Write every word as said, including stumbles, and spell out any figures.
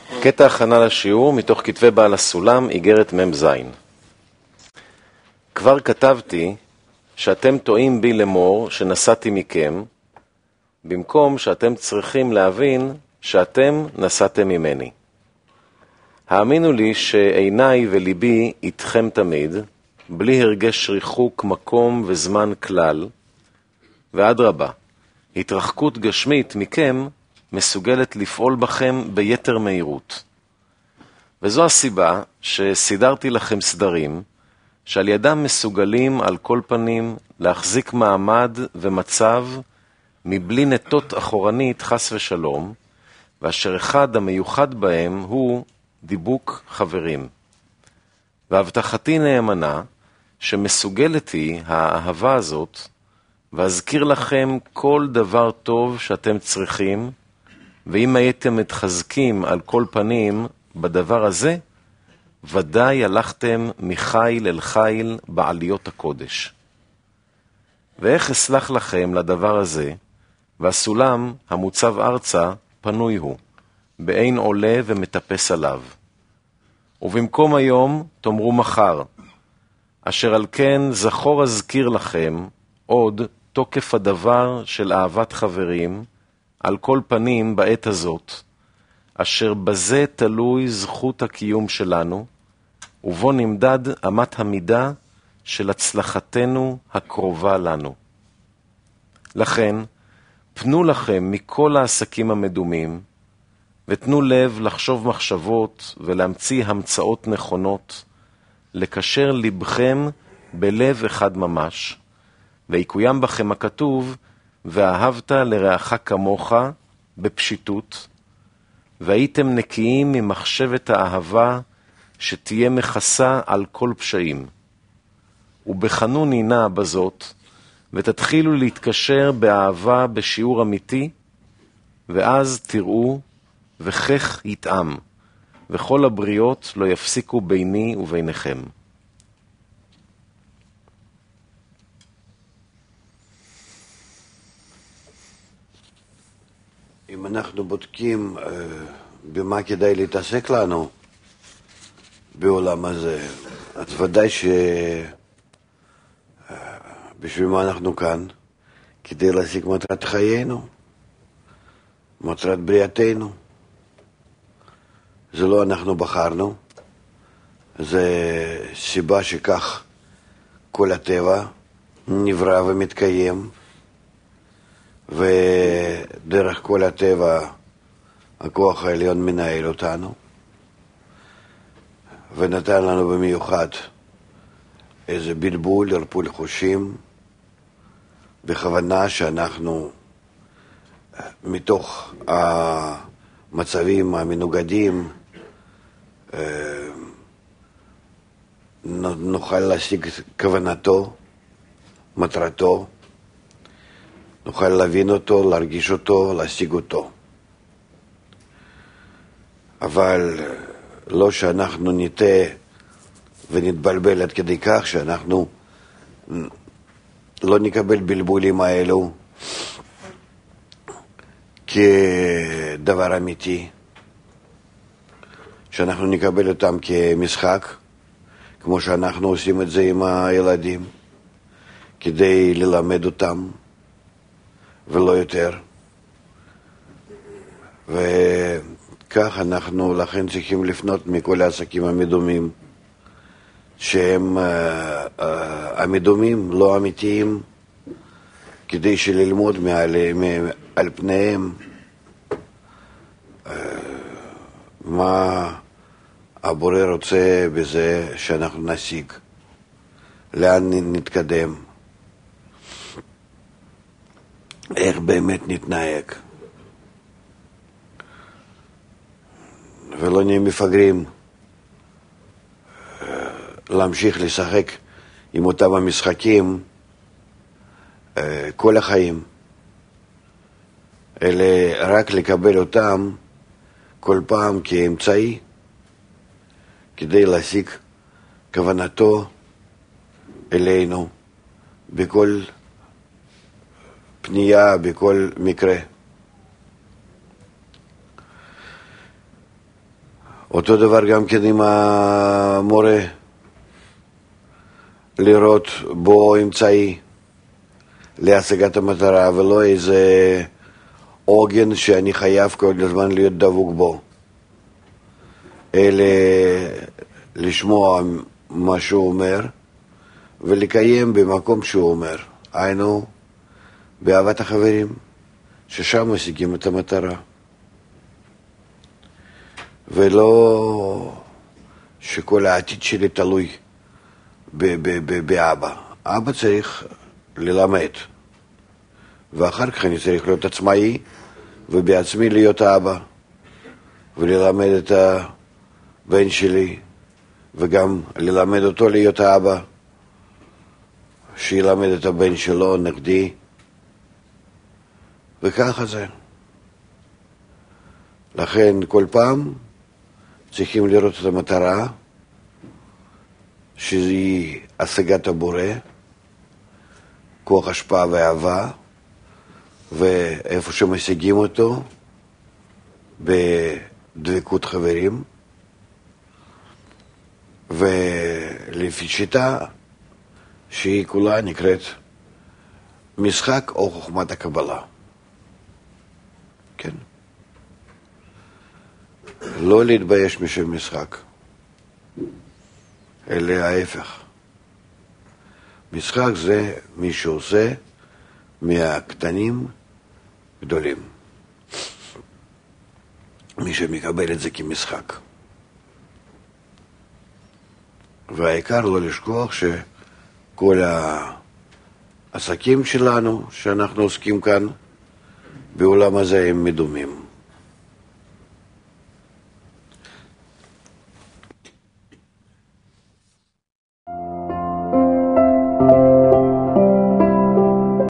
קטע הכנה לשיעור מתוך כתבי בעל הסולם, איגרת מ"ז. כבר כתבתי שאתם טועים בי לאמור שנסעתי מכם, במקום שאתם צריכים להבין שאתם נסעתם ממני. האמינו לי שעיניי וליבי איתכם תמיד, בלי הרגש ריחוק מקום וזמן כלל, ואדרבה, התרחקות גשמית מכם מסוגלת לפעול בכם ביתר מהירות. וזו הסיבה שסידרתי לכם סדרים, שעל ידם מסוגלים על כל פנים להחזיק מעמד ומצב מבלי נטות אחורנית חס ושלום, ואשר אחד המיוחד בהם הוא דיבוק חברים. והבטחתי נאמנה שמסוגלת היא האהבה הזאת, ואזכיר לכם כל דבר טוב שאתם צריכים, ואם הייתם מתחזקים על כל פנים בדבר הזה, ודאי הלכתם מחיל אל חיל בעליות הקודש. ואיך אסלח לכם לדבר הזה, והסולם המוצב ארצה פנוי הוא, באין עולה ומטפס עליו. ובמקום היום תאמרו מחר, אשר על כן זכור אזכיר לכם עוד תוקף הדבר של אהבת חברים, על כל פנים בעת הזאת, אשר בזה תלוי זכות הקיום שלנו, ובו נמדד אמת המידה של הצלחתנו הקרובה לנו. לכן, פנו לכם מכל העסקים המדומים, ותנו לב לחשוב מחשבות ולהמציא המצאות נכונות, לקשר לבכם בלב אחד ממש, ויקוים בכם הכתוב, ואהבת לרעך כמוך בפשיטות, והייתם נקיים ממחשבת האהבה שתהיה מכסה על כל פשעים. ובחנו נינה בזאת, ותתחילו להתקשר באהבה בשיעור אמיתי, ואז תראו וכך יתאם, וכל הבריות לא יפסיקו ביני וביניכם. אם אנחנו בודקים uh, במה כדאי להתעסק לנו בעולם הזה, אז ודאי שבשביל uh, מה אנחנו כאן? כדי להשיג מטרת חיינו, מטרת בריאתנו. זה לא אנחנו בחרנו, זה סיבה שכך כל הטבע נברא ומתקיים, ודרך כל הטבע הכוח העליון מנהל אותנו, ונתן לנו במיוחד איזה בלבול, ערפול חושים, בכוונה שאנחנו מתוך המצבים המנוגדים נוכל להשיג כוונתו, מטרתו, נוכל להבין אותו, להרגיש אותו, להשיג אותו. אבל לא שאנחנו ניטה ונתבלבל עד כדי כך שאנחנו לא נקבל בלבולים האלו כדבר אמיתי, שאנחנו נקבל אותם כמשחק, כמו שאנחנו עושים את זה עם הילדים, כדי ללמד אותם, ולא יותר. וכך אנחנו לכן צריכים לפנות מכל העסקים המדומים, שהם uh, uh, המדומים, לא אמיתיים, כדי שללמוד מעל, על פניהם uh, מה הבורא רוצה בזה שאנחנו נשיג, לאן נתקדם, איך באמת נתנהג, ולא נהיה מפגרים להמשיך לשחק עם אותם המשחקים כל החיים, אלא רק לקבל אותם כל פעם כאמצעי כדי להשיג כוונתו אלינו בכל פנייה, בכל מקרה. אותו דבר גם כן עם המורה, לראות בו אמצעי להשגת המטרה, ולא איזה עוגן שאני חייב כל הזמן להיות דבוק בו, אלא לשמוע מה שהוא אומר ולקיים במקום שהוא אומר, היינו באהבת החברים, ששם משיגים את המטרה. ולא שכל העתיד שלי תלוי באבא. אבא צריך ללמד, ואחר כך אני צריך להיות עצמאי, ובעצמי להיות האבא, וללמד את הבן שלי, וגם ללמד אותו להיות האבא, שילמד את הבן שלו, נגדי, וככה זה. לכן כל פעם צריכים לראות את המטרה, שהיא השגת הבורא, כוח השפעה ואהבה, ואיפה שמשיגים אותו, בדבקות חברים, ולפי שיטה שהיא כולה נקראת משחק או חוכמת הקבלה. כן. לא להתבייש משום משחק, אלא ההפך. משחק זה מי שעושה מהקטנים גדולים. מי שמקבל את זה כמשחק. והעיקר לא לשכוח שכל העסקים שלנו שאנחנו עוסקים כאן בעולם הזה הם מדומים.